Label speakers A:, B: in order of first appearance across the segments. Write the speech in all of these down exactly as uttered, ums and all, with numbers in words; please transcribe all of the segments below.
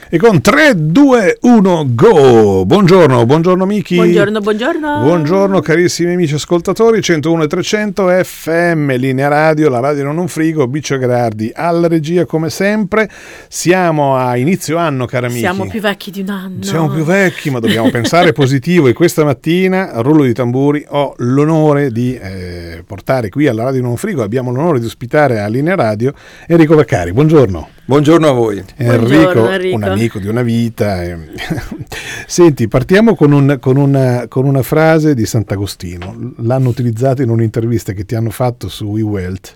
A: E con tre, due, uno, go! Buongiorno, buongiorno Miki.
B: Buongiorno, buongiorno.
A: Buongiorno carissimi amici ascoltatori, centouno e trecento F M, linea radio, la radio non un frigo, Biccio Gherardi alla regia come sempre. Siamo a inizio anno, cara Miki.
B: Siamo più vecchi di un anno.
A: Siamo più vecchi, ma dobbiamo pensare positivo e questa mattina, a rullo di tamburi, ho l'onore di eh, portare qui alla radio non un frigo, abbiamo l'onore di ospitare a linea radio Enrico Vaccari. Buongiorno.
C: Buongiorno a voi.
A: Enrico, Enrico, un amico di una vita. Senti, partiamo con, un, con, una, con una frase di Sant'Agostino. L'hanno utilizzata in un'intervista che ti hanno fatto su eWealth.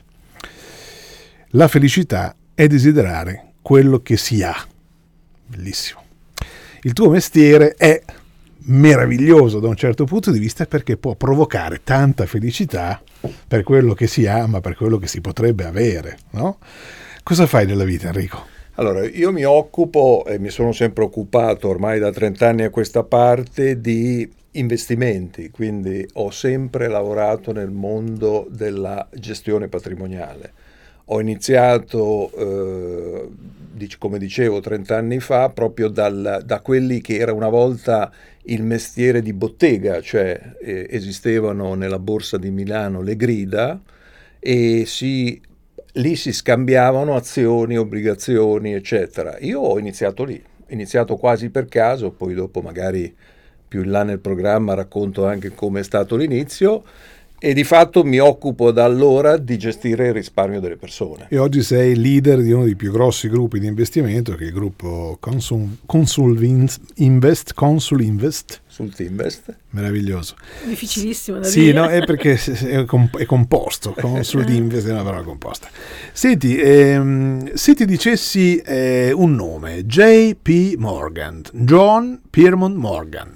A: La felicità è desiderare quello che si ha. Bellissimo. Il tuo mestiere è meraviglioso da un certo punto di vista perché può provocare tanta felicità per quello che si ha, ma per quello che si potrebbe avere, no? Cosa fai nella vita, Enrico?
C: Allora, io mi occupo e mi sono sempre occupato ormai da trent'anni a questa parte di investimenti, quindi ho sempre lavorato nel mondo della gestione patrimoniale. Ho iniziato, eh, come dicevo, trent'anni fa, proprio dal, da quelli che era una volta il mestiere di bottega, cioè eh, esistevano nella borsa di Milano le grida e si... lì si scambiavano azioni, obbligazioni, eccetera. Io ho iniziato lì, ho iniziato quasi per caso, poi dopo magari più in là nel programma racconto anche come è stato l'inizio e di fatto mi occupo da allora di gestire il risparmio delle persone.
A: E oggi sei leader di uno dei più grossi gruppi di investimento che è il gruppo Consul, Consul Invest, Consul Invest.
C: Sultinvest.
A: Meraviglioso.
B: Difficilissimo da
A: sì,
B: dire.
A: Sì, no, è perché è, comp- è composto, Consul Invest è una parola composta. Senti, ehm, se ti dicessi eh, un nome, J P Morgan, John Pierpont Morgan.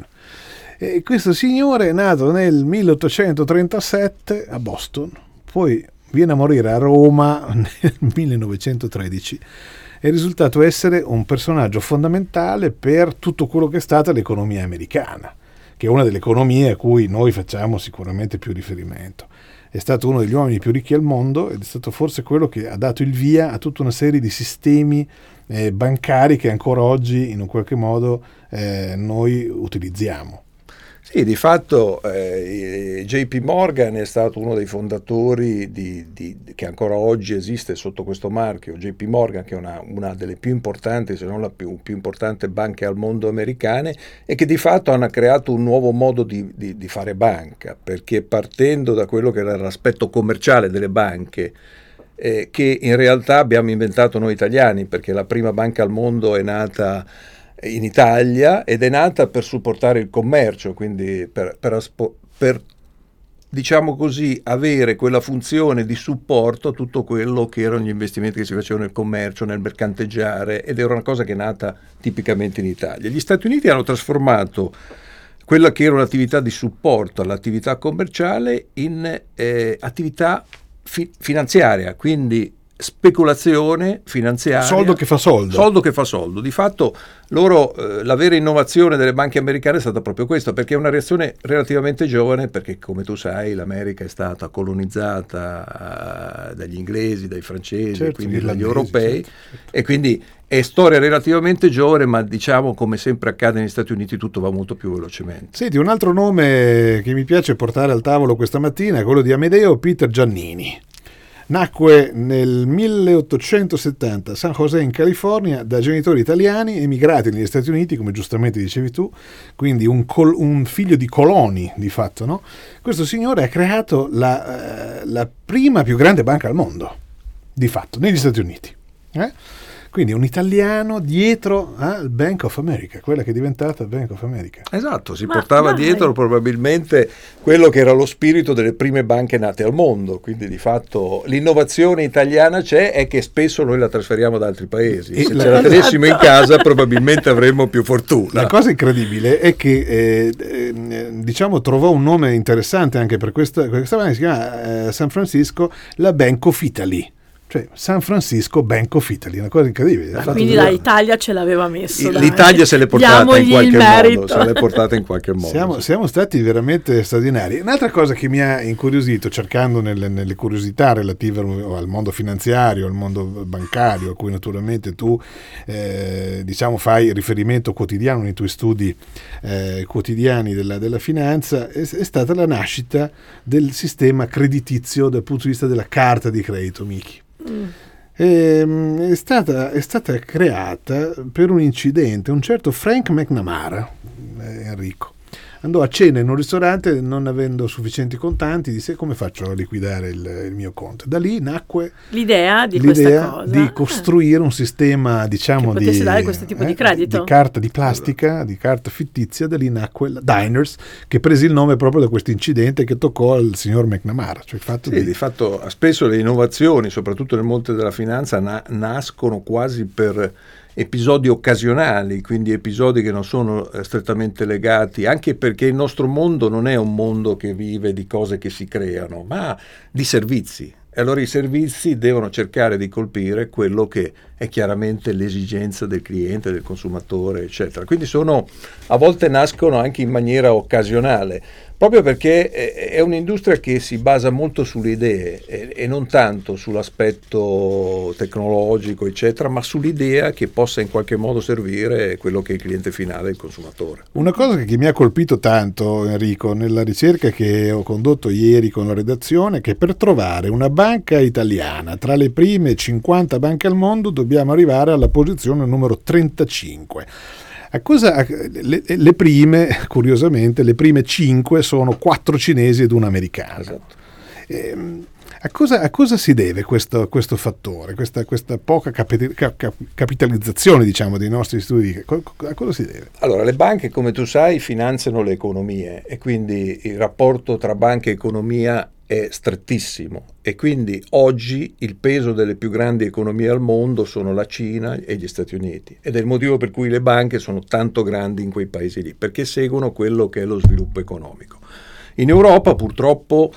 A: E questo signore è nato nel milleottocentotrentasette a Boston, poi viene a morire a Roma nel millenovecentotredici. È risultato essere un personaggio fondamentale per tutto quello che è stata l'economia americana, che è una delle economie a cui noi facciamo sicuramente più riferimento. È stato uno degli uomini più ricchi al mondo ed è stato forse quello che ha dato il via a tutta una serie di sistemi eh, bancari che ancora oggi in un qualche modo eh, noi utilizziamo.
C: Sì, di fatto eh, J P Morgan è stato uno dei fondatori di, di, che ancora oggi esiste sotto questo marchio, J P Morgan, che è una, una delle più importanti, se non la più, più importante banche al mondo americane, e che di fatto hanno creato un nuovo modo di, di, di fare banca, perché partendo da quello che era l'aspetto commerciale delle banche, eh, che in realtà abbiamo inventato noi italiani, perché la prima banca al mondo è nata in Italia ed è nata per supportare il commercio, quindi per, per, per diciamo così avere quella funzione di supporto a tutto quello che erano gli investimenti che si facevano nel commercio, nel mercanteggiare, ed era una cosa che è nata tipicamente in Italia. Gli Stati Uniti hanno trasformato quella che era un'attività di supporto all'attività commerciale in eh, attività fi- finanziaria, quindi speculazione finanziaria,
A: soldo che fa soldo
C: soldo che fa soldo. Di fatto loro eh, la vera innovazione delle banche americane è stata proprio questa, perché è una reazione relativamente giovane, perché come tu sai l'America è stata colonizzata uh, dagli inglesi, dai francesi,
A: certo,
C: quindi dagli europei,
A: certo, certo.
C: E quindi è storia relativamente giovane, ma diciamo come sempre accade negli Stati Uniti tutto va molto più velocemente.
A: Senti, un altro nome che mi piace portare al tavolo questa mattina è quello di Amedeo Peter Giannini. Nacque nel milleottocentosettanta a San José in California da genitori italiani emigrati negli Stati Uniti, come giustamente dicevi tu, quindi un, col- un figlio di coloni di fatto, no? Questo signore ha creato la, uh, la prima più grande banca al mondo, di fatto, negli Stati Uniti. Eh? Quindi un italiano dietro al Bank of America, quella che è diventata Bank of America.
C: Esatto, si
B: Ma
C: portava
B: dai.
C: dietro probabilmente quello che era lo spirito delle prime banche nate al mondo, quindi di fatto l'innovazione italiana c'è, è che spesso noi la trasferiamo da altri paesi.
A: E
C: Se
A: la-
C: ce la tenessimo in casa probabilmente avremmo più fortuna.
A: La cosa incredibile è che eh, eh, diciamo trovò un nome interessante anche per questa, per questa banca, si chiama eh, San Francisco, la Bank of Italy. Cioè, San Francisco Bank of Italy, una cosa incredibile.
B: Ah, quindi l'Italia ce l'aveva messo.
C: L'Italia se l'è portata in qualche
B: merito.
C: modo, se l'è portata in qualche modo.
A: Siamo,
C: sì.
A: siamo stati veramente straordinari. Un'altra cosa che mi ha incuriosito, cercando nelle, nelle curiosità relative al mondo finanziario, al mondo bancario, a cui naturalmente tu eh, diciamo fai riferimento quotidiano nei tuoi studi eh, quotidiani della, della finanza, è, è stata la nascita del sistema creditizio dal punto di vista della carta di credito, Miki. Mm. È stata, è stata creata per un incidente. Un certo Frank McNamara, eh, Enrico, andò a cena in un ristorante, non avendo sufficienti contanti, disse: come faccio a liquidare il, il mio conto? Da lì nacque
B: l'idea di
A: l'idea
B: questa cosa
A: di costruire un sistema, diciamo,
B: che potesse
A: di,
B: dare questo tipo
A: eh,
B: di credito,
A: di carta di plastica, di carta fittizia. Da lì nacque la Diners, che prese il nome proprio da questo incidente che toccò al signor McNamara. Cioè il fatto
C: sì,
A: di...
C: di fatto spesso le innovazioni, soprattutto nel mondo della finanza, na- nascono quasi per episodi occasionali, quindi episodi che non sono eh, strettamente legati, anche perché il nostro mondo non è un mondo che vive di cose che si creano, ma di servizi. E allora i servizi devono cercare di colpire quello che è chiaramente l'esigenza del cliente, del consumatore, eccetera. Quindi sono, a volte nascono anche in maniera occasionale, proprio perché è un'industria che si basa molto sulle idee e, e non tanto sull'aspetto tecnologico, eccetera, ma sull'idea che possa in qualche modo servire quello che è il cliente finale, il consumatore.
A: Una cosa che mi ha colpito tanto, Enrico, nella ricerca che ho condotto ieri con la redazione, è che per trovare una banca italiana tra le prime cinquanta banche al mondo dobbiamo arrivare alla posizione numero trentacinque. A cosa, le, le prime, curiosamente, le prime cinque sono quattro cinesi ed una americana.
C: Esatto.
A: E, a, cosa, a cosa si deve questo, questo fattore, questa, questa poca capi, cap, capitalizzazione, diciamo, dei nostri studi? A cosa si deve?
C: Allora, le banche, come tu sai, finanziano le economie e quindi il rapporto tra banca e economia è strettissimo e quindi oggi il peso delle più grandi economie al mondo sono la Cina e gli Stati Uniti, ed è il motivo per cui le banche sono tanto grandi in quei paesi lì, perché seguono quello che è lo sviluppo economico. In Europa purtroppo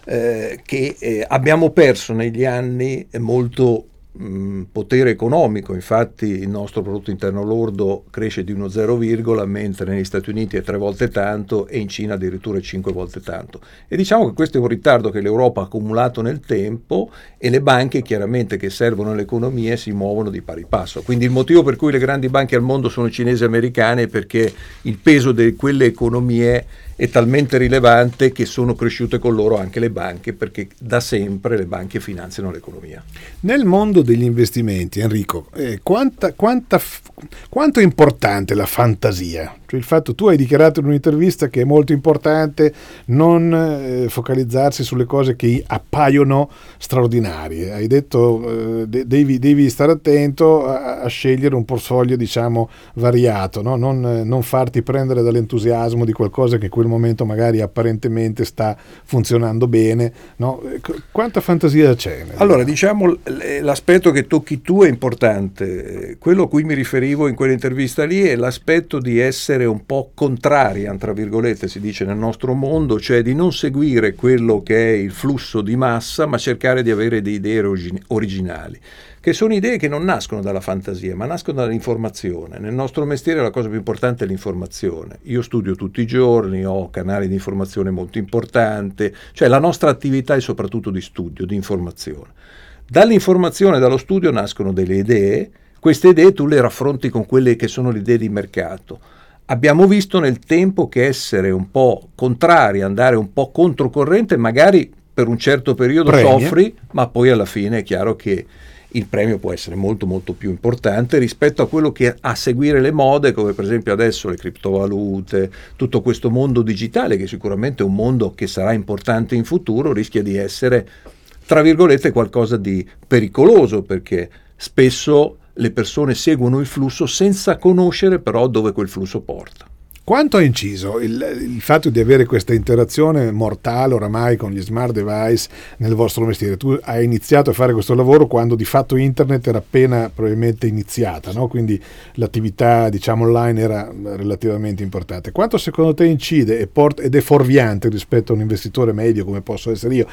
C: eh, che eh, abbiamo perso negli anni molto mh, potere economico, infatti il nostro prodotto interno lordo cresce di uno zero, mentre negli Stati Uniti è tre volte tanto e in Cina addirittura cinque volte tanto. E diciamo che questo è un ritardo che l'Europa ha accumulato nel tempo e le banche chiaramente che servono le economie si muovono di pari passo. Quindi il motivo per cui le grandi banche al mondo sono cinesi e americane è perché il peso di quelle economie è talmente rilevante che sono cresciute con loro anche le banche, perché da sempre le banche finanziano l'economia.
A: Nel mondo degli investimenti, Enrico, eh, quanta, quanta, quanto è importante la fantasia? Cioè il fatto, tu hai dichiarato in un'intervista che è molto importante non eh, focalizzarsi sulle cose che appaiono straordinarie. Hai detto eh, de- devi, devi stare attento a, a scegliere un portfolio, diciamo, variato, no? non, non farti prendere dall'entusiasmo di qualcosa che in quel momento magari apparentemente sta funzionando bene, no? Quanta fantasia c'è?
C: Allora, diciamo, l'aspetto che tocchi tu è importante. Quello a cui mi riferivo in quell'intervista lì è l'aspetto di essere un po' contrarian, tra virgolette, si dice nel nostro mondo, cioè di non seguire quello che è il flusso di massa, ma cercare di avere delle idee origin- originali, che sono idee che non nascono dalla fantasia, ma nascono dall'informazione. Nel nostro mestiere la cosa più importante è l'informazione. Io studio tutti i giorni, ho canali di informazione molto importanti, cioè la nostra attività è soprattutto di studio, di informazione. Dall'informazione e dallo studio nascono delle idee, queste idee tu le raffronti con quelle che sono le idee di mercato. Abbiamo visto nel tempo che essere un po' contrari, andare un po' controcorrente, magari per un certo periodo
A: Premia.
C: soffri, ma poi alla fine è chiaro che il premio può essere molto molto più importante rispetto a quello che a seguire le mode, come per esempio adesso le criptovalute, tutto questo mondo digitale, che sicuramente è un mondo che sarà importante in futuro, rischia di essere, tra virgolette, qualcosa di pericoloso, perché spesso le persone seguono il flusso senza conoscere però dove quel flusso porta.
A: Quanto ha inciso il, il fatto di avere questa interazione mortale oramai con gli smart device nel vostro mestiere? Tu hai iniziato a fare questo lavoro quando di fatto internet era appena probabilmente iniziata, no? Quindi l'attività, diciamo, online era relativamente importante. Quanto secondo te incide e port- ed è fuorviante rispetto a un investitore medio come posso essere io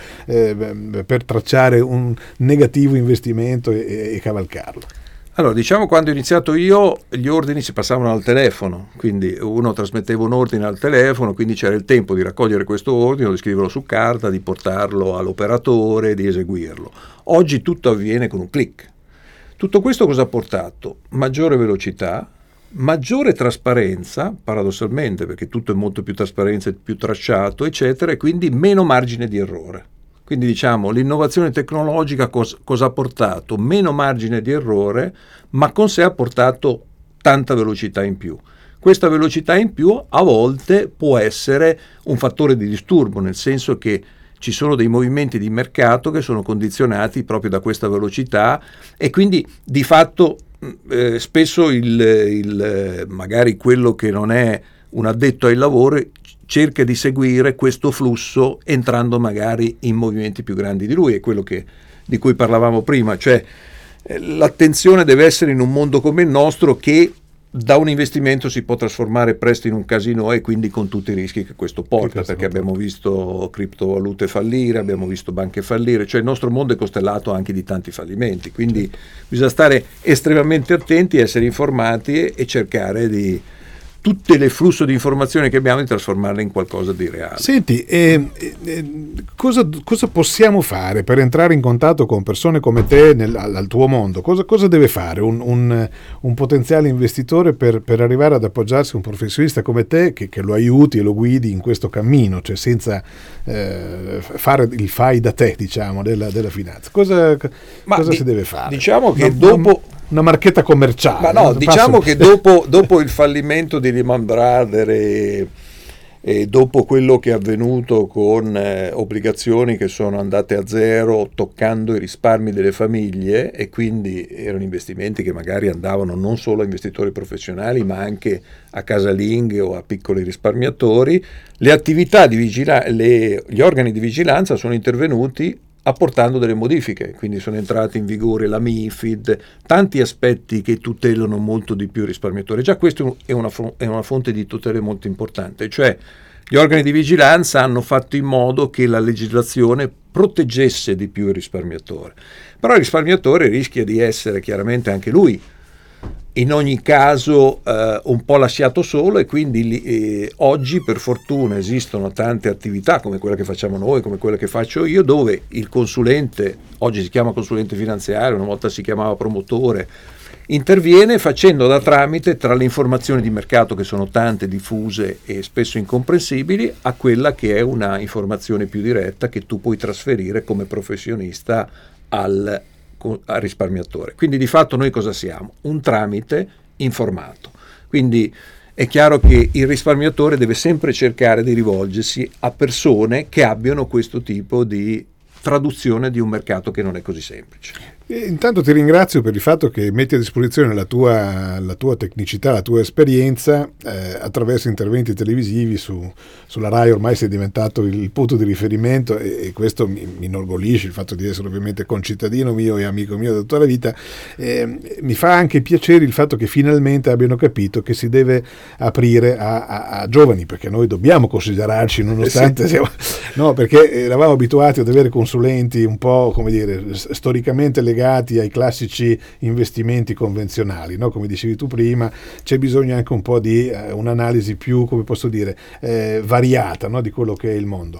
A: eh, per tracciare un negativo investimento e, e cavalcarlo?
C: Allora, diciamo, quando ho iniziato io gli ordini si passavano al telefono, quindi uno trasmetteva un ordine al telefono, quindi c'era il tempo di raccogliere questo ordine, di scriverlo su carta, di portarlo all'operatore, di eseguirlo. Oggi tutto avviene con un click. Tutto questo cosa ha portato? Maggiore velocità, maggiore trasparenza, paradossalmente, perché tutto è molto più trasparente, più tracciato, eccetera, e quindi meno margine di errore. Quindi diciamo l'innovazione tecnologica cos- cosa ha portato? Meno margine di errore, ma con sé ha portato tanta velocità in più. Questa velocità in più a volte può essere un fattore di disturbo, nel senso che ci sono dei movimenti di mercato che sono condizionati proprio da questa velocità e quindi di fatto eh, spesso il, il, magari quello che non è un addetto ai lavori cerca di seguire questo flusso entrando magari in movimenti più grandi di lui, è quello che, di cui parlavamo prima, cioè eh, l'attenzione deve essere in un mondo come il nostro che da un investimento si può trasformare presto in un casino e quindi con tutti i rischi che questo porta, che questo perché abbiamo porta. visto criptovalute fallire, abbiamo visto banche fallire, cioè il nostro mondo è costellato anche di tanti fallimenti, quindi certo. Bisogna stare estremamente attenti, essere informati e, e cercare di tutte le flusso di informazioni che abbiamo di trasformarle in qualcosa di reale.
A: Senti, eh, eh, cosa, cosa possiamo fare per entrare in contatto con persone come te nel, al, al tuo mondo? Cosa, cosa deve fare un, un, un potenziale investitore per, per arrivare ad appoggiarsi a un professionista come te che, che lo aiuti e lo guidi in questo cammino, cioè senza eh, fare il fai da te, diciamo, della, della finanza? Cosa, cosa
C: di,
A: si deve fare?
C: Diciamo che
A: una,
C: dopo...
A: Una marchetta commerciale.
C: Ma no, diciamo che dopo, dopo il fallimento di Lehman Brothers e, e dopo quello che è avvenuto con eh, obbligazioni che sono andate a zero toccando i risparmi delle famiglie e quindi erano investimenti che magari andavano non solo a investitori professionali ma anche a casalinghe o a piccoli risparmiatori, le attività di vigilanza, gli organi di vigilanza sono intervenuti apportando delle modifiche, quindi sono entrati in vigore la MiFID, tanti aspetti che tutelano molto di più il risparmiatore. Già questo è una, è una fonte di tutela molto importante, cioè gli organi di vigilanza hanno fatto in modo che la legislazione proteggesse di più il risparmiatore. Però il risparmiatore rischia di essere chiaramente anche lui in ogni caso eh, un po' lasciato solo e quindi eh, oggi per fortuna esistono tante attività come quella che facciamo noi, come quella che faccio io, dove il consulente, oggi si chiama consulente finanziario, una volta si chiamava promotore, interviene facendo da tramite tra le informazioni di mercato che sono tante, diffuse e spesso incomprensibili a quella che è una informazione più diretta che tu puoi trasferire come professionista al al risparmiatore. Quindi di fatto noi cosa siamo? Un tramite informato. Quindi è chiaro che il risparmiatore deve sempre cercare di rivolgersi a persone che abbiano questo tipo di traduzione di un mercato che non è così semplice.
A: E intanto ti ringrazio per il fatto che metti a disposizione la tua, la tua tecnicità, la tua esperienza eh, attraverso interventi televisivi su, sulla Rai. Ormai sei diventato il punto di riferimento e, e questo mi, mi inorgoglisce, il fatto di essere ovviamente concittadino mio e amico mio da tutta la vita. Eh, mi fa anche piacere il fatto che finalmente abbiano capito che si deve aprire a, a, a giovani, perché noi dobbiamo considerarci nonostante
C: eh sì.
A: siamo, no, perché eravamo abituati ad avere consulenti un po', come dire, storicamente legati legati ai classici investimenti convenzionali, no? Come dicevi tu prima, c'è bisogno anche un po' di eh, un'analisi più, come posso dire, eh, variata, no? Di quello che è il mondo.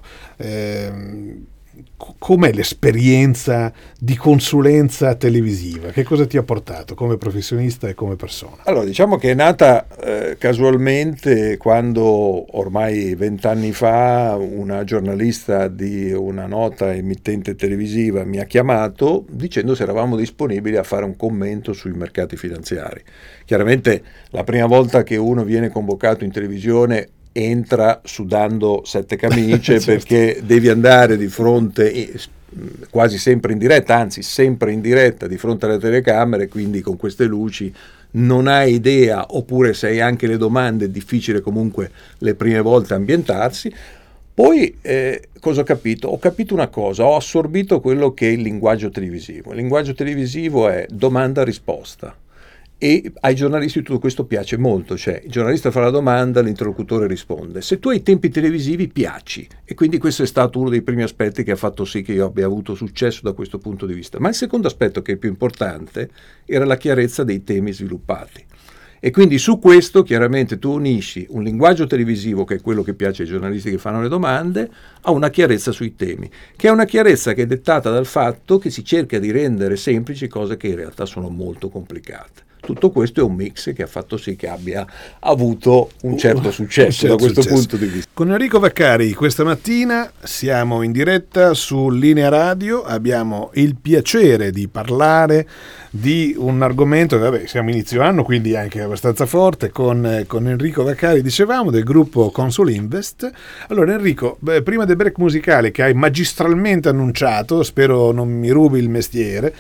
A: Eh, com'è l'esperienza di consulenza televisiva? Che cosa ti ha portato come professionista e come persona?
C: Allora, diciamo che è nata eh, casualmente quando ormai vent'anni fa una giornalista di una nota emittente televisiva mi ha chiamato dicendo se eravamo disponibili a fare un commento sui mercati finanziari. Chiaramente la prima volta che uno viene convocato in televisione entra sudando sette camicie certo. Perché devi andare di fronte quasi sempre in diretta, anzi sempre in diretta di fronte alle telecamere, quindi con queste luci non hai idea, oppure se hai anche le domande è difficile comunque le prime volte ambientarsi. Poi eh, cosa ho capito? Ho capito una cosa, ho assorbito quello che è il linguaggio televisivo. Il linguaggio televisivo è domanda-risposta. E ai giornalisti tutto questo piace molto, cioè il giornalista fa la domanda, l'interlocutore risponde. Se tu hai tempi televisivi piaci, e quindi questo è stato uno dei primi aspetti che ha fatto sì che io abbia avuto successo da questo punto di vista. Ma il secondo aspetto, che è più importante, era la chiarezza dei temi sviluppati. E quindi su questo chiaramente tu unisci un linguaggio televisivo, che è quello che piace ai giornalisti che fanno le domande, a una chiarezza sui temi, che è una chiarezza che è dettata dal fatto che si cerca di rendere semplici cose che in realtà sono molto complicate. Tutto questo è un mix che ha fatto sì che abbia avuto un certo successo, un certo da questo
A: successo.
C: punto di vista.
A: Con Enrico Vaccari questa mattina siamo in diretta su Linea Radio, abbiamo il piacere di parlare di un argomento che vabbè, siamo inizio anno, quindi anche abbastanza forte, con, con Enrico Vaccari, dicevamo, del gruppo Consol Invest. Allora Enrico, beh, prima del break musicale che hai magistralmente annunciato, spero non mi rubi il mestiere,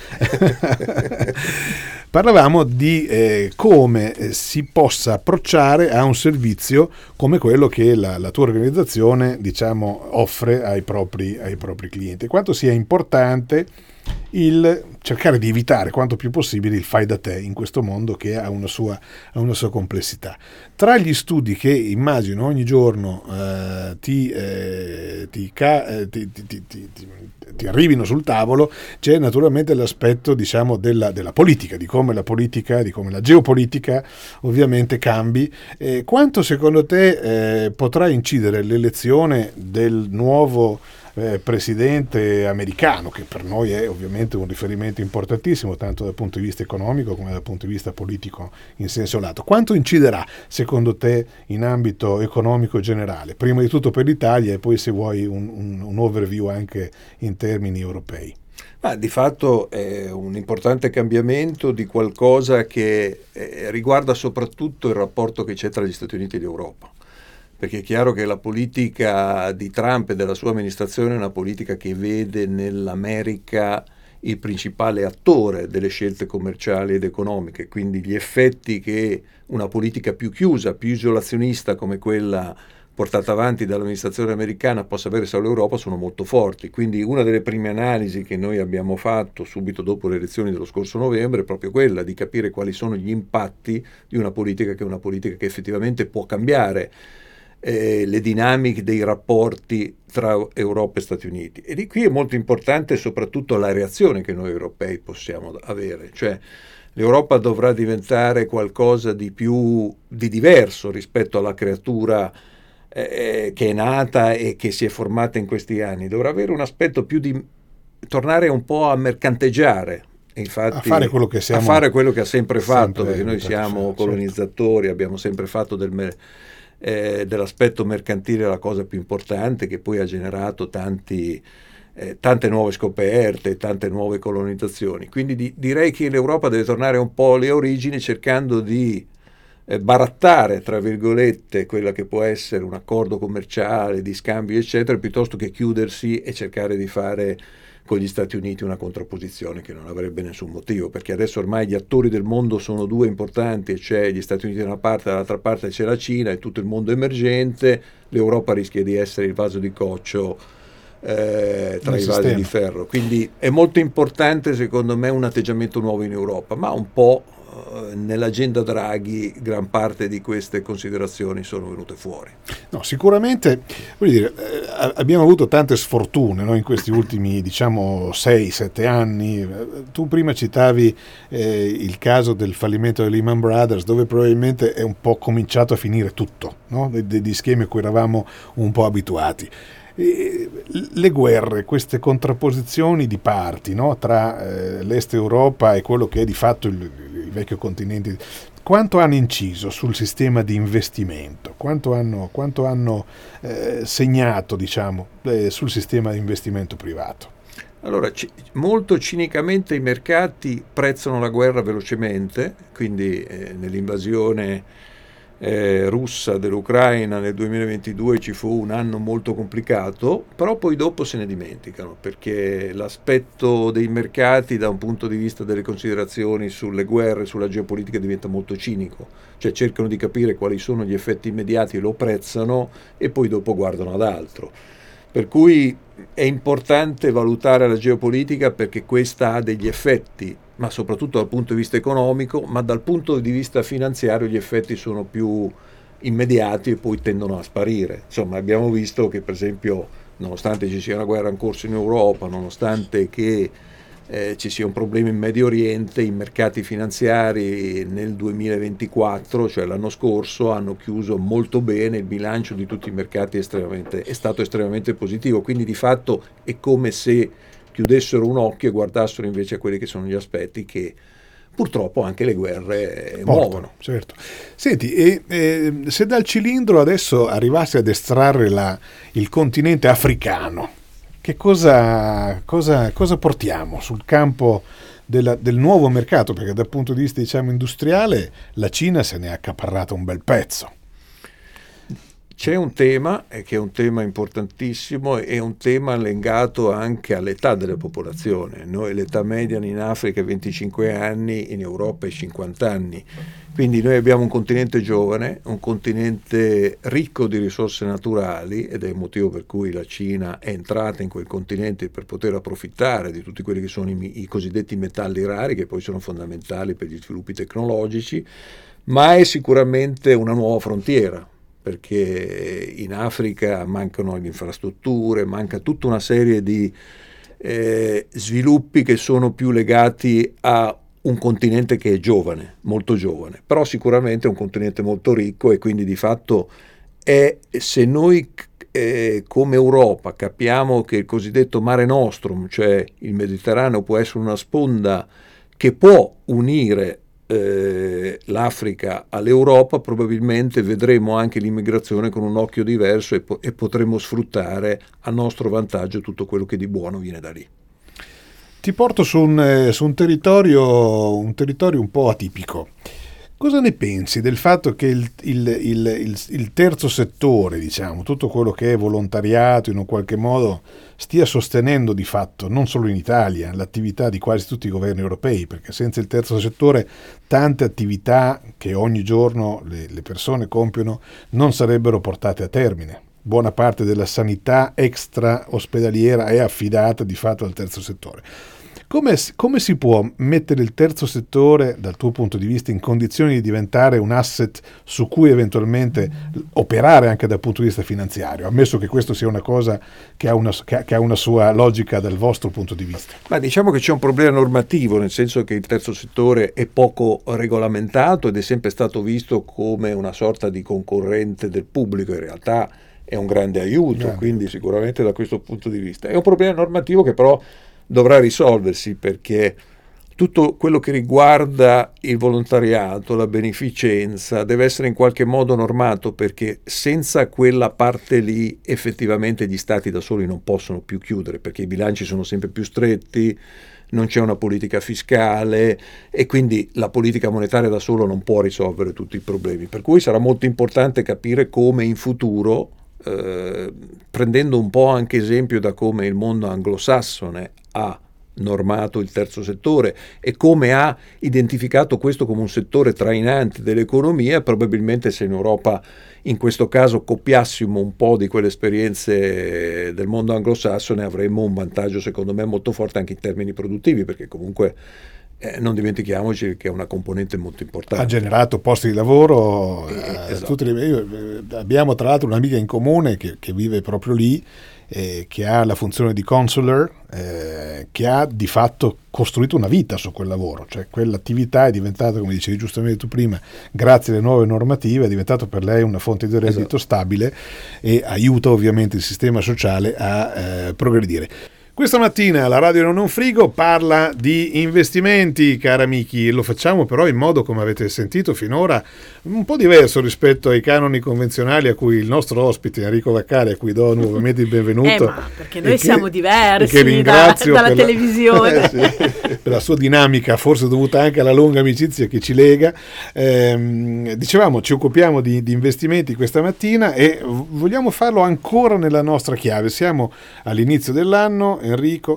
A: parlavamo di eh, come eh, si possa approcciare a un servizio come quello che la, la tua organizzazione, diciamo, offre ai propri, ai propri clienti. Quanto sia importante il cercare di evitare quanto più possibile il fai da te in questo mondo che ha una sua, ha una sua complessità. Tra gli studi che immagino ogni giorno eh, ti, eh, ti, eh, ti, ti, ti, ti, ti arrivino sul tavolo, c'è naturalmente l'aspetto, diciamo, della, della politica, di come la politica, di come la geopolitica ovviamente cambi. Eh, quanto secondo te eh, potrà incidere l'elezione del nuovo Eh, presidente americano, che per noi è ovviamente un riferimento importantissimo tanto dal punto di vista economico come dal punto di vista politico in senso lato? Quanto inciderà secondo te in ambito economico generale, prima di tutto per l'Italia e poi se vuoi un, un, un overview anche in termini europei?
C: Ma di fatto è un importante cambiamento di qualcosa che eh, riguarda soprattutto il rapporto che c'è tra gli Stati Uniti e l'Europa. Perché è chiaro che la politica di Trump e della sua amministrazione è una politica che vede nell'America il principale attore delle scelte commerciali ed economiche, quindi gli effetti che una politica più chiusa, più isolazionista come quella portata avanti dall'amministrazione americana possa avere sull'Europa sono molto forti. Quindi una delle prime analisi che noi abbiamo fatto subito dopo le elezioni dello scorso novembre è proprio quella di capire quali sono gli impatti di una politica che è una politica che effettivamente può cambiare Eh, le dinamiche dei rapporti tra Europa e Stati Uniti. E di qui è molto importante soprattutto la reazione che noi europei possiamo avere, cioè l'Europa dovrà diventare qualcosa di più di diverso rispetto alla creatura eh, che è nata e che si è formata in questi anni, dovrà avere un aspetto più di tornare un po' a mercanteggiare. Infatti,
A: a fare quello che siamo,
C: a fare quello che ha sempre fatto,
A: sempre
C: perché noi siamo
A: fatto,
C: colonizzatori,
A: certo.
C: Abbiamo sempre fatto del mer- Eh, dell'aspetto mercantile la cosa più importante, che poi ha generato tanti, eh, tante nuove scoperte, tante nuove colonizzazioni. Quindi di, direi che l'Europa deve tornare un po' alle origini, cercando di eh, barattare, tra virgolette, quella che può essere un accordo commerciale, di scambio eccetera, piuttosto che chiudersi e cercare di fare con gli Stati Uniti una contrapposizione che non avrebbe nessun motivo, perché adesso ormai gli attori del mondo sono due importanti, c'è gli Stati Uniti da una parte, dall'altra parte c'è la Cina e tutto il mondo emergente. L'Europa rischia di essere il vaso di coccio eh, tra i vasi di ferro, quindi è molto importante secondo me un atteggiamento nuovo in Europa, ma un po' nell'agenda Draghi gran parte di queste considerazioni sono venute fuori.
A: No, sicuramente voglio dire, eh, abbiamo avuto tante sfortune, no, in questi ultimi diciamo sei sette anni. Tu prima citavi eh, il caso del fallimento di Lehman Brothers, dove probabilmente è un po' cominciato a finire tutto, no? degli schemi a cui eravamo un po' abituati. E le guerre, queste contrapposizioni di parti, no, tra eh, l'Est Europa e quello che è di fatto il, il vecchio continente, quanto hanno inciso sul sistema di investimento, quanto hanno, quanto hanno eh, segnato, diciamo, eh, sul sistema di investimento privato?
C: Allora, c- molto cinicamente i mercati prezzano la guerra velocemente, quindi eh, nell'invasione eh, russa dell'Ucraina nel duemilaventidue ci fu un anno molto complicato, però poi dopo se ne dimenticano, perché l'aspetto dei mercati da un punto di vista delle considerazioni sulle guerre, sulla geopolitica diventa molto cinico, cioè cercano di capire quali sono gli effetti immediati, lo prezzano e poi dopo guardano ad altro. Per cui è importante valutare la geopolitica perché questa ha degli effetti, ma soprattutto dal punto di vista economico, ma dal punto di vista finanziario gli effetti sono più immediati e poi tendono a sparire. Insomma, abbiamo visto che per esempio, nonostante ci sia una guerra in corso in Europa, nonostante che eh, ci sia un problema in Medio Oriente, i mercati finanziari nel duemilaventiquattro, cioè l'anno scorso, hanno chiuso molto bene, il bilancio di tutti i mercati è, estremamente, è stato estremamente positivo, quindi di fatto è come se chiudessero un occhio e guardassero invece a quelli che sono gli aspetti che purtroppo anche le guerre muovono.
A: Certo. Senti, e, e, se dal cilindro adesso arrivasse ad estrarre la, il continente africano, che cosa, cosa, cosa portiamo sul campo della, del nuovo mercato? Perché dal punto di vista, diciamo, industriale la Cina se ne è accaparrata un bel pezzo.
C: C'è un tema, eh, che è un tema importantissimo, è un tema legato anche all'età della popolazione. Noi l'età media in Africa è venticinque anni, in Europa è cinquanta anni. Quindi noi abbiamo un continente giovane, un continente ricco di risorse naturali, ed è il motivo per cui la Cina è entrata in quel continente per poter approfittare di tutti quelli che sono i, i cosiddetti metalli rari, che poi sono fondamentali per gli sviluppi tecnologici, ma è sicuramente una nuova frontiera, perché in Africa mancano le infrastrutture, manca tutta una serie di eh, sviluppi che sono più legati a un continente che è giovane, molto giovane, però sicuramente è un continente molto ricco e quindi di fatto è, se noi eh, come Europa capiamo che il cosiddetto Mare Nostrum, cioè il Mediterraneo, può essere una sponda che può unire eh, l'Africa all'Europa, probabilmente vedremo anche l'immigrazione con un occhio diverso e, po- e potremo sfruttare a nostro vantaggio tutto quello che di buono viene da lì.
A: Ti porto su un, eh, su un territorio, un territorio un po' atipico. Cosa ne pensi del fatto che il, il, il, il, il terzo settore, diciamo, tutto quello che è volontariato in un qualche modo, stia sostenendo di fatto, non solo in Italia, l'attività di quasi tutti i governi europei, perché senza il terzo settore tante attività che ogni giorno le, le persone compiono non sarebbero portate a termine. Buona parte della sanità extra ospedaliera è affidata di fatto al terzo settore. Come, come si può mettere il terzo settore, dal tuo punto di vista, in condizioni di diventare un asset su cui eventualmente operare anche dal punto di vista finanziario, ammesso che questo sia una cosa che ha una, che ha una sua logica dal vostro punto di vista?
C: Ma diciamo che c'è un problema normativo, nel senso che il terzo settore è poco regolamentato ed è sempre stato visto come una sorta di concorrente del pubblico. In realtà è un grande aiuto, grande. Quindi sicuramente da questo punto di vista è un problema normativo che però dovrà risolversi, perché tutto quello che riguarda il volontariato, la beneficenza, deve essere in qualche modo normato, perché senza quella parte lì effettivamente gli stati da soli non possono più chiudere, perché i bilanci sono sempre più stretti, non c'è una politica fiscale e quindi la politica monetaria da solo non può risolvere tutti i problemi. Per cui sarà molto importante capire come in futuro, eh, prendendo un po' anche esempio da come il mondo anglosassone ha normato il terzo settore e come ha identificato questo come un settore trainante dell'economia, probabilmente se in Europa in questo caso copiassimo un po' di quelle esperienze del mondo anglosassone avremmo un vantaggio secondo me molto forte anche in termini produttivi, perché comunque eh, non dimentichiamoci che è una componente molto importante.
A: Ha generato posti di lavoro, eh, eh, esatto. tutte le, io, eh, abbiamo tra l'altro un'amica in comune che, che vive proprio lì, eh, che ha la funzione di consular, eh, che ha di fatto costruito una vita su quel lavoro, cioè quell'attività è diventata, come dicevi giustamente tu prima, grazie alle nuove normative è diventato per lei una fonte di reddito esatto. stabile e aiuta ovviamente il sistema sociale a eh, progredire. Questa mattina la Radio Non Un Frigo parla di investimenti, cari amici, lo facciamo però in modo, come avete sentito finora, un po' diverso rispetto ai canoni convenzionali a cui il nostro ospite Enrico Vaccari, a cui do nuovamente il benvenuto.
B: Eh, ma perché noi che, siamo diversi
A: che ringrazio
B: da, dalla
A: per
B: televisione.
A: La, eh, sì. per la sua dinamica, forse dovuta anche alla lunga amicizia che ci lega. Ehm, dicevamo, ci occupiamo di, di investimenti questa mattina e vogliamo farlo ancora nella nostra chiave. Siamo all'inizio dell'anno, Enrico.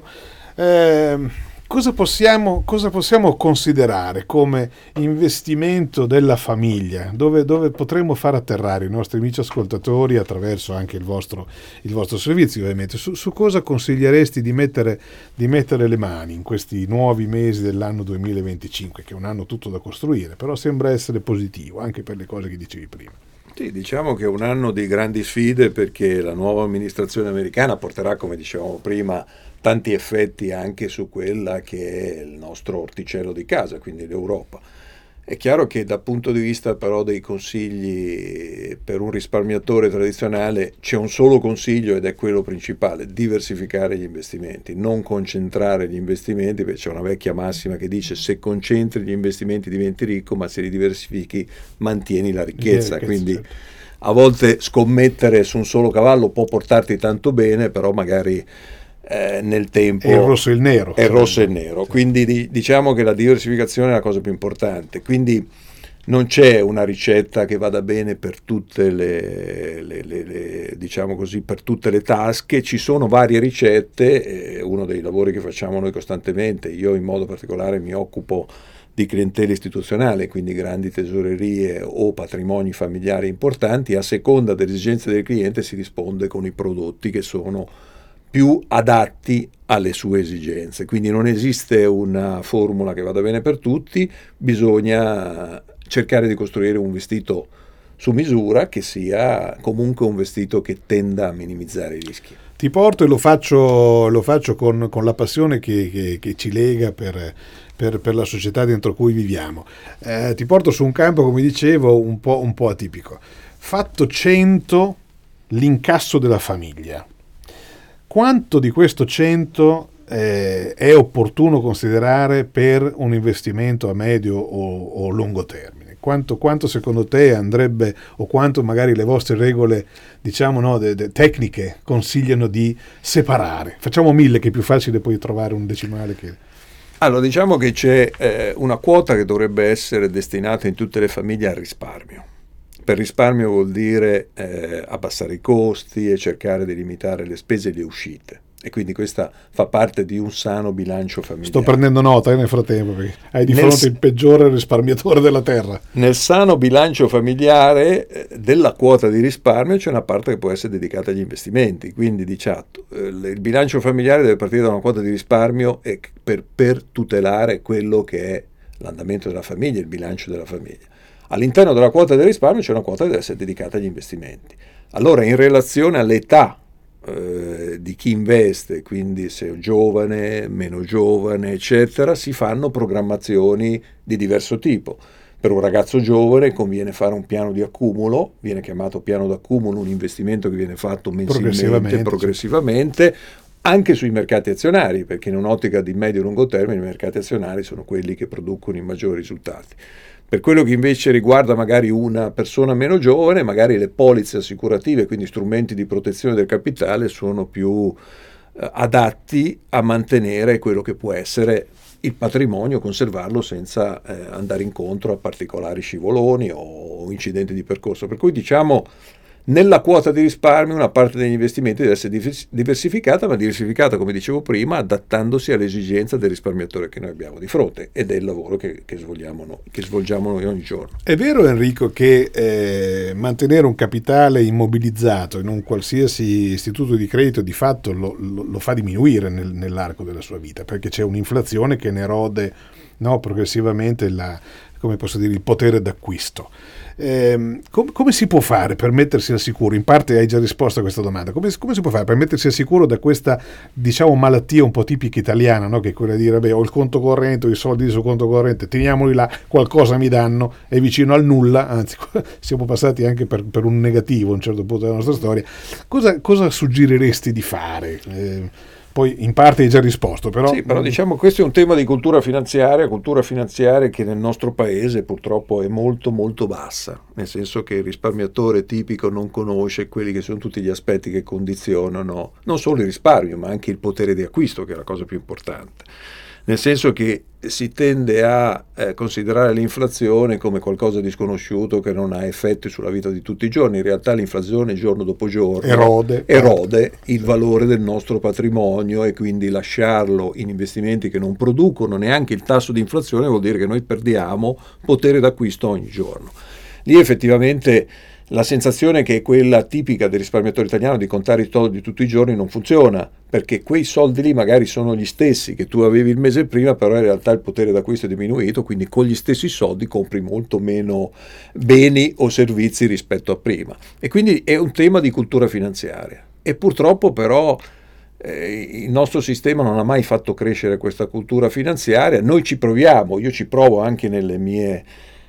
A: Ehm, Cosa possiamo, cosa possiamo considerare come investimento della famiglia, dove, dove potremmo far atterrare i nostri amici ascoltatori attraverso anche il vostro, il vostro servizio, ovviamente? Su, su cosa consiglieresti di mettere, di mettere le mani in questi nuovi mesi dell'anno duemilaventicinque, che è un anno tutto da costruire, però sembra essere positivo anche per le cose che dicevi prima?
C: Sì, diciamo che è un anno di grandi sfide, perché la nuova amministrazione americana porterà, come dicevamo prima, tanti effetti anche su quella che è il nostro orticello di casa, quindi l'Europa. È chiaro che dal punto di vista però dei consigli per un risparmiatore tradizionale c'è un solo consiglio, ed è quello principale: diversificare gli investimenti, non concentrare gli investimenti, perché c'è una vecchia massima che dice: se concentri gli investimenti diventi ricco, ma se li diversifichi mantieni la ricchezza. Quindi a volte scommettere su un solo cavallo può portarti tanto bene, però magari Eh, nel tempo
A: è il rosso e il nero,
C: è il rosso e il nero. Quindi di, diciamo che la diversificazione è la cosa più importante. Quindi non c'è una ricetta che vada bene per tutte le, le, le, le diciamo così, per tutte le tasche. Ci sono varie ricette. Eh, uno dei lavori che facciamo noi costantemente, io in modo particolare mi occupo di clientela istituzionale, quindi grandi tesorerie o patrimoni familiari importanti. A seconda delle esigenze del cliente si risponde con i prodotti che sono più adatti alle sue esigenze. Quindi non esiste una formula che vada bene per tutti, bisogna cercare di costruire un vestito su misura che sia comunque un vestito che tenda a minimizzare i rischi.
A: Ti porto, e lo faccio, lo faccio con, con la passione che, che, che ci lega per, per, per la società dentro cui viviamo. Eh, ti porto su un campo, come dicevo, un po', un po' atipico. Fatto cento, l'incasso della famiglia. Quanto di questo cento eh, è opportuno considerare per un investimento a medio o, o lungo termine? Quanto, quanto secondo te andrebbe, o quanto magari le vostre regole, diciamo, no, de, de, tecniche consigliano di separare? Facciamo mille, che è più facile poi trovare un decimale che...
C: Allora, diciamo che c'è eh, una quota che dovrebbe essere destinata in tutte le famiglie al risparmio. Per risparmio vuol dire eh, abbassare i costi e cercare di limitare le spese e le uscite. E quindi questa fa parte di un sano bilancio familiare.
A: Sto prendendo nota eh, nel frattempo, perché hai di
C: nel,
A: fronte il peggiore risparmiatore della terra.
C: Nel sano bilancio familiare eh, della quota di risparmio c'è una parte che può essere dedicata agli investimenti. Quindi diciamo, eh, il bilancio familiare deve partire da una quota di risparmio e per, per tutelare quello che è l'andamento della famiglia, il bilancio della famiglia. All'interno della quota del risparmio c'è una quota che deve essere dedicata agli investimenti. Allora, in relazione all'età eh, di chi investe, quindi se è giovane, meno giovane, eccetera, si fanno programmazioni di diverso tipo. Per un ragazzo giovane conviene fare un piano di accumulo, viene chiamato piano d'accumulo, un investimento che viene fatto mensilmente, progressivamente, progressivamente anche sui mercati azionari, perché in un'ottica di medio-lungo termine i mercati azionari sono quelli che producono i maggiori risultati. Per quello che invece riguarda magari una persona meno giovane, magari le polizze assicurative, quindi strumenti di protezione del capitale, sono più eh, adatti a mantenere quello che può essere il patrimonio, conservarlo senza eh, andare incontro a particolari scivoloni o incidenti di percorso. Per cui diciamo, nella quota di risparmio una parte degli investimenti deve essere diversificata, ma diversificata, come dicevo prima, adattandosi all'esigenza del risparmiatore che noi abbiamo di fronte ed è il lavoro che, che, svolgiamo, noi, che svolgiamo noi ogni giorno.
A: È vero, Enrico, che eh, mantenere un capitale immobilizzato in un qualsiasi istituto di credito di fatto lo, lo, lo fa diminuire nel, nell'arco della sua vita, perché c'è un'inflazione che ne erode, no, progressivamente la, come posso dire, il potere d'acquisto. Eh, com- come si può fare per mettersi al sicuro? In parte hai già risposto a questa domanda. Come, come si può fare per mettersi al sicuro da questa, diciamo, malattia un po' tipica italiana, no? Che è quella di dire, beh, ho il conto corrente, ho i soldi sul conto corrente, teniamoli là, qualcosa mi danno, è vicino al nulla, anzi siamo passati anche per, per un negativo a un certo punto della nostra storia. Cosa, cosa suggeriresti di fare? Eh, Poi in parte hai già risposto, però...
C: Sì, però diciamo questo è un tema di cultura finanziaria, cultura finanziaria che nel nostro paese purtroppo è molto molto bassa, nel senso che il risparmiatore tipico non conosce quelli che sono tutti gli aspetti che condizionano non solo il risparmio, ma anche il potere di acquisto, che è la cosa più importante. nel senso che si tende a eh, considerare l'inflazione come qualcosa di sconosciuto che non ha effetti sulla vita di tutti i giorni. In realtà l'inflazione giorno dopo giorno
A: erode,
C: erode il valore del nostro patrimonio, e quindi lasciarlo in investimenti che non producono neanche il tasso di inflazione vuol dire che noi perdiamo potere d'acquisto ogni giorno. Lì effettivamente la sensazione che è quella tipica del risparmiatore italiano di contare i soldi tutti i giorni non funziona, perché quei soldi lì magari sono gli stessi che tu avevi il mese prima, però in realtà il potere d'acquisto è diminuito, quindi con gli stessi soldi compri molto meno beni o servizi rispetto a prima. E quindi è un tema di cultura finanziaria. E purtroppo però eh, il nostro sistema non ha mai fatto crescere questa cultura finanziaria. Noi ci proviamo, io ci provo anche nelle mie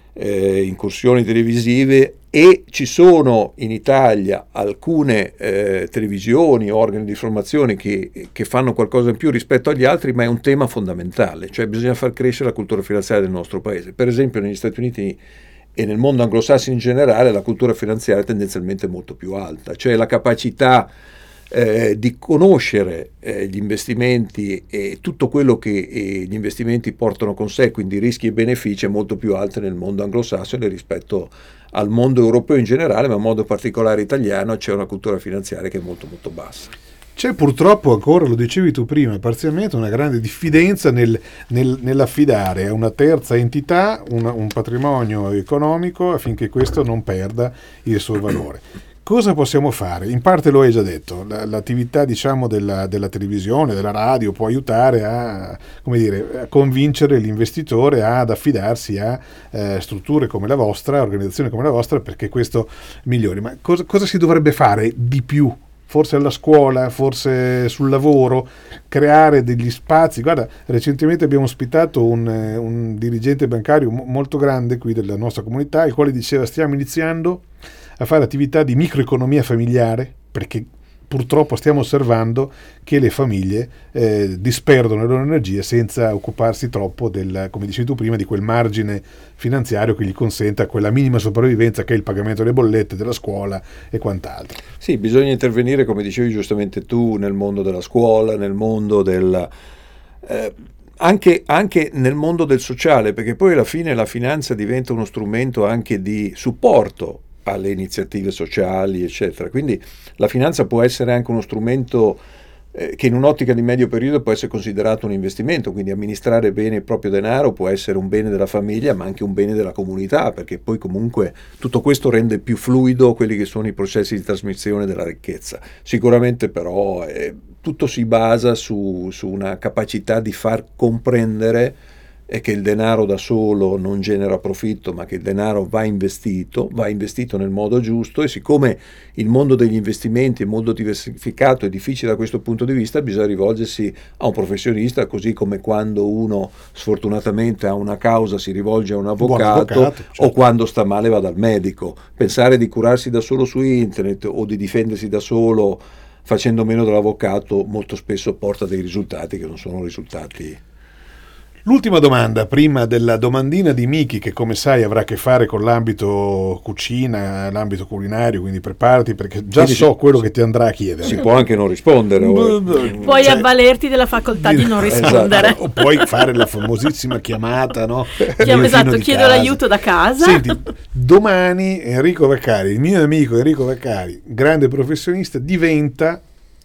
C: Eh, incursioni televisive, e ci sono in Italia alcune eh, televisioni, organi di informazione che, che fanno qualcosa in più rispetto agli altri, ma è un tema fondamentale, cioè bisogna far crescere la cultura finanziaria del nostro paese. Per esempio negli Stati Uniti e nel mondo anglosassone in generale la cultura finanziaria è tendenzialmente molto più alta, cioè la capacità Eh, di conoscere eh, gli investimenti e tutto quello che eh, gli investimenti portano con sé, quindi rischi e benefici, è molto più alta nel mondo anglosassone rispetto al mondo europeo in generale, ma in modo particolare italiano c'è una cultura finanziaria che è molto molto bassa.
A: C'è purtroppo ancora, lo dicevi tu prima, parzialmente una grande diffidenza nel, nel, nell'affidare a una terza entità una, un patrimonio economico affinché questo non perda il suo valore. Cosa possiamo fare? In parte lo hai già detto, l'attività diciamo della, della televisione, della radio può aiutare a, come dire, a convincere l'investitore ad affidarsi a eh, strutture come la vostra, organizzazioni come la vostra, perché questo migliori. Ma cosa, cosa si dovrebbe fare di più? Forse alla scuola, forse sul lavoro, creare degli spazi. Guarda, recentemente abbiamo ospitato un, un dirigente bancario molto grande qui della nostra comunità, il quale diceva: stiamo iniziando a fare attività di microeconomia familiare, perché purtroppo stiamo osservando che le famiglie eh, disperdono le loro energie senza occuparsi troppo del, come dicevi tu prima, di quel margine finanziario che gli consenta quella minima sopravvivenza che è il pagamento delle bollette, della scuola e quant'altro.
C: Sì, bisogna intervenire, come dicevi giustamente tu, nel mondo della scuola, nel mondo del eh, anche, anche nel mondo del sociale, perché poi alla fine la finanza diventa uno strumento anche di supporto alle iniziative sociali, eccetera. Quindi la finanza può essere anche uno strumento eh, che in un'ottica di medio periodo può essere considerato un investimento, quindi amministrare bene il proprio denaro può essere un bene della famiglia, ma anche un bene della comunità, perché poi comunque tutto questo rende più fluido quelli che sono i processi di trasmissione della ricchezza. Sicuramente però eh, tutto si basa su, su una capacità di far comprendere è che il denaro da solo non genera profitto, ma che il denaro va investito, va investito nel modo giusto, e siccome il mondo degli investimenti è molto diversificato e difficile da questo punto di vista, bisogna rivolgersi a un professionista, così come quando uno sfortunatamente ha una causa si rivolge a un avvocato, avvocato certo. O quando sta male va dal medico. Pensare di curarsi da solo su internet o di difendersi da solo facendo meno dell'avvocato molto spesso porta dei risultati che non sono risultati.
A: L'ultima domanda, prima della domandina di Miki, che come sai avrà a che fare con l'ambito cucina, l'ambito culinario, quindi preparati, perché già quindi so quello che ti andrà a chiedere.
C: Si può anche non rispondere. O...
B: Puoi cioè, avvalerti della facoltà di non rispondere.
A: Esatto. O puoi fare la famosissima chiamata, no?
B: Chiamo, esatto, chiedo casa. L'aiuto da casa.
A: Senti, domani Enrico Vaccari, il mio amico Enrico Vaccari, grande professionista, diventa,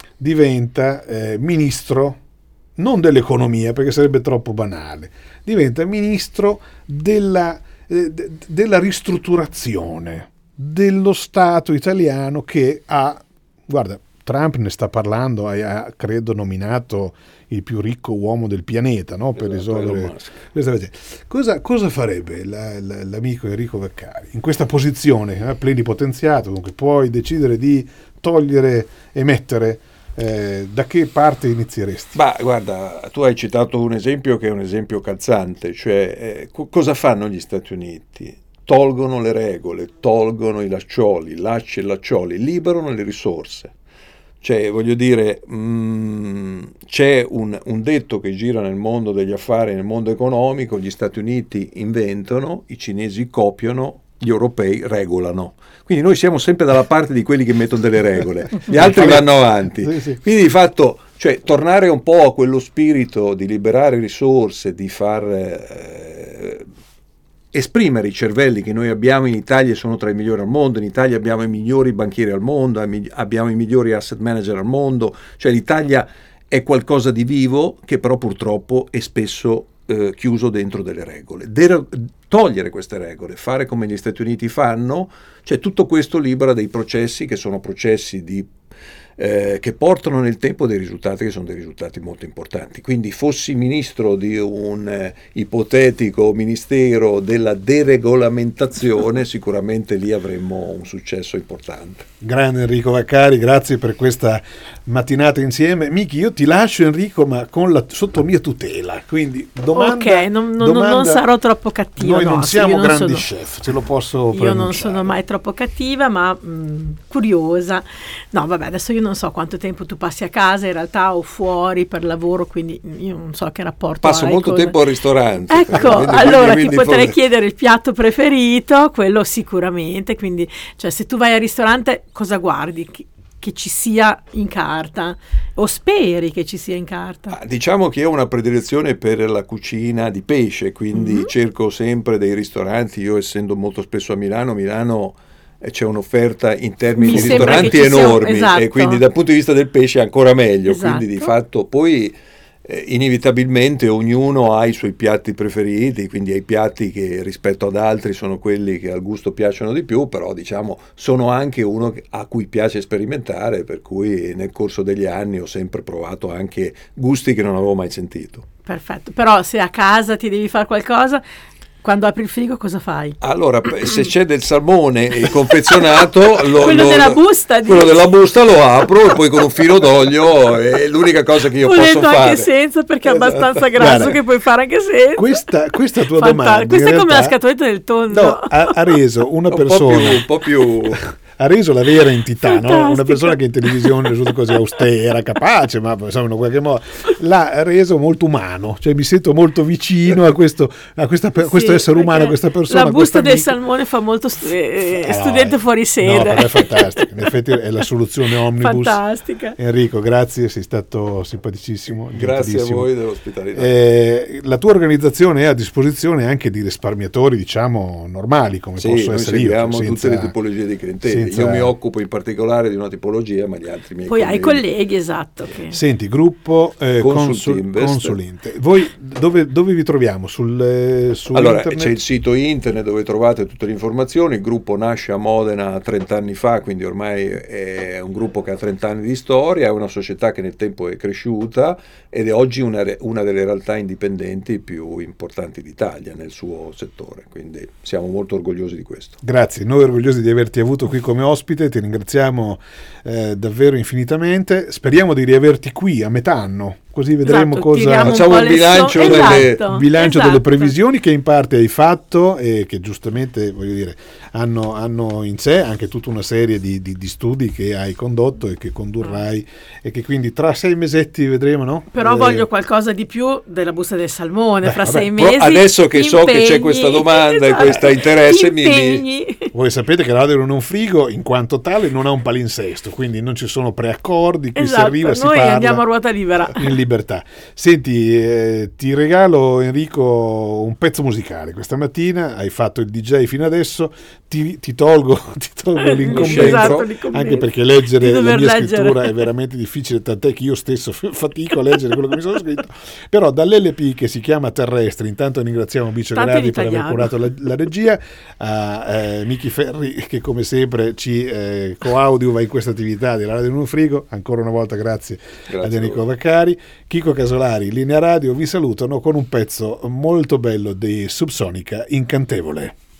A: diventa eh, ministro, non dell'economia perché sarebbe troppo banale, diventa ministro della, eh, de, della ristrutturazione dello Stato italiano, che ha, guarda, Trump ne sta parlando, ha credo nominato il più ricco uomo del pianeta, no? Per risolvere questa cosa. Cosa farebbe la, la, l'amico Enrico Vaccari in questa posizione eh, plenipotenziato, dunque puoi decidere di togliere e mettere. Eh, da che parte inizieresti?
C: Bah, guarda, tu hai citato un esempio che è un esempio calzante, cioè eh, co- cosa fanno gli Stati Uniti? Tolgono le regole, tolgono i laccioli, lacci e laccioli, liberano le risorse. Cioè, voglio dire, mh, c'è un, un detto che gira nel mondo degli affari, nel mondo economico: gli Stati Uniti inventano, i cinesi copiano, gli europei regolano. Quindi noi siamo sempre dalla parte di quelli che mettono delle regole, gli altri vanno avanti. Quindi di fatto, Cioè tornare un po' a quello spirito di liberare risorse, di far eh, esprimere i cervelli che noi abbiamo in Italia, sono tra i migliori al mondo. In Italia abbiamo i migliori banchieri al mondo, abbiamo i migliori asset manager al mondo, cioè l'Italia è qualcosa di vivo che però purtroppo è spesso eh, chiuso dentro delle regole. Der- togliere queste regole, fare come gli Stati Uniti fanno, cioè tutto questo libera dei processi che sono processi di Eh, che portano nel tempo dei risultati che sono dei risultati molto importanti. Quindi fossi ministro di un eh, ipotetico ministero della deregolamentazione, sicuramente lì avremmo un successo importante.
A: Grande Enrico Vaccari, grazie per questa mattinata insieme. Miki, io ti lascio Enrico, ma con la, sotto mia tutela, quindi domanda,
B: ok, non, non,
A: domanda,
B: non sarò troppo cattiva.
A: Noi
B: no,
A: non siamo
B: non
A: grandi
B: sono,
A: chef, ce lo posso
B: io
A: preannunciare.
B: non sono mai troppo cattiva, ma mh, curiosa. No, vabbè, adesso io non so quanto tempo tu passi a casa in realtà o fuori per lavoro, quindi io non so che rapporto
C: passo
B: hai
C: molto
B: con...
C: tempo al ristorante.
B: Ecco,
C: quindi,
B: allora
C: quindi,
B: ti
C: quindi
B: potrei
C: for...
B: chiedere il piatto preferito, quello sicuramente, quindi cioè se tu vai al ristorante cosa guardi? Che, che ci sia in carta o speri che ci sia in carta?
C: Ah, diciamo che io ho una predilezione per la cucina di pesce, quindi mm-hmm. cerco sempre dei ristoranti. Io essendo molto spesso a Milano, Milano c'è un'offerta in termini
B: Mi
C: di ristoranti enormi,
B: sia, esatto.
C: e quindi dal punto di vista del pesce ancora meglio,
B: esatto.
C: quindi di fatto poi eh, inevitabilmente ognuno ha i suoi piatti preferiti, quindi ha i piatti che rispetto ad altri sono quelli che al gusto piacciono di più, però diciamo sono anche uno a cui piace sperimentare, per cui nel corso degli anni ho sempre provato anche gusti che non avevo mai sentito.
B: Perfetto, però se a casa ti devi fare qualcosa, quando apri il frigo cosa fai?
C: Allora, se c'è del salmone confezionato, lo,
B: quello
C: lo,
B: della busta,
C: quello dici. della busta lo apro e poi con un filo d'olio è l'unica cosa che io
B: Volendo
C: posso fare.
B: anche senza, perché è abbastanza grasso. Guarda, che puoi fare anche senza.
A: Questa, questa tua
B: Fantastico.
A: domanda
B: questa è
A: realtà,
B: come la scatoletta del tonno.
A: No, ha, ha reso una
C: un
A: persona
C: po' più, un po' più
A: ha reso la vera entità, no? Una persona che in televisione risulta così austera, capace, ma insomma in qualche modo l'ha reso molto umano, cioè mi sento molto vicino a questo, a questa, sì, questo essere umano, a questa persona.
B: La busta del salmone fa molto stu- eh, studente
A: no,
B: fuori sede.
A: No, però è fantastica, in effetti è la soluzione omnibus.
B: Fantastica.
A: Enrico, grazie, sei stato simpaticissimo.
C: Grazie a voi dell'ospitalità.
A: Eh, la tua organizzazione è a disposizione anche di risparmiatori, diciamo, normali, come
C: sì,
A: posso
C: noi
A: essere io.
C: Seguiamo
A: senza,
C: tutte le tipologie di clientele. Senza... Io mi occupo in particolare di una tipologia, ma gli altri miei
B: Poi
C: colleghi.
B: hai colleghi, esatto. Che...
A: Senti, gruppo eh,
C: Consult
A: Consulinte. Voi dove, dove vi troviamo? Sul, eh, su
C: allora,
A: internet?
C: C'è il sito internet dove trovate tutte le informazioni. Il gruppo nasce a Modena trenta anni fa, quindi ormai è un gruppo che ha trenta anni di storia, è una società che nel tempo è cresciuta ed è oggi una, una delle realtà indipendenti più importanti d'Italia nel suo settore, quindi siamo molto orgogliosi di questo.
A: Grazie, noi orgogliosi di averti avuto qui come ospite, ti ringraziamo eh, davvero infinitamente, speriamo di riaverti qui a metà anno, così vedremo
B: esatto,
A: cosa
C: facciamo il bilancio,
B: so-
C: delle,
B: esatto,
A: bilancio
B: esatto.
A: delle previsioni che in parte hai fatto e che giustamente voglio dire hanno, hanno in sé anche tutta una serie di, di, di studi che hai condotto e che condurrai e che quindi tra sei mesetti vedremo, no?
B: Però
A: eh,
B: voglio qualcosa di più della busta del salmone. Beh, fra vabbè, sei mesi
C: adesso che
B: impegni,
C: so che c'è questa domanda esatto, e questo interesse mi...
A: voi sapete che la radio non è un frigo in quanto tale non ha un palinsesto, quindi non ci sono preaccordi, qui
B: esatto,
A: si arriva, si
B: noi
A: parla
B: andiamo a ruota libera
A: in libertà. Senti, eh, ti regalo Enrico un pezzo musicale questa mattina, hai fatto il D J fino adesso, ti, ti tolgo, ti tolgo l'incombente,
B: esatto,
A: anche perché leggere la mia
B: leggere.
A: scrittura è veramente difficile, tant'è che io stesso fatico a leggere quello che mi sono scritto, però dall'L P che si chiama Terrestri, intanto ringraziamo Bicio Gradi per aver curato la, la regia, a eh, Miki Ferri che come sempre ci eh, coadiuva in questa attività della radio in un frigo, ancora una volta grazie, grazie ad Enrico Vaccari. Chico Casolari, Linea Radio vi salutano con un pezzo molto bello di Subsonica, Incantevole.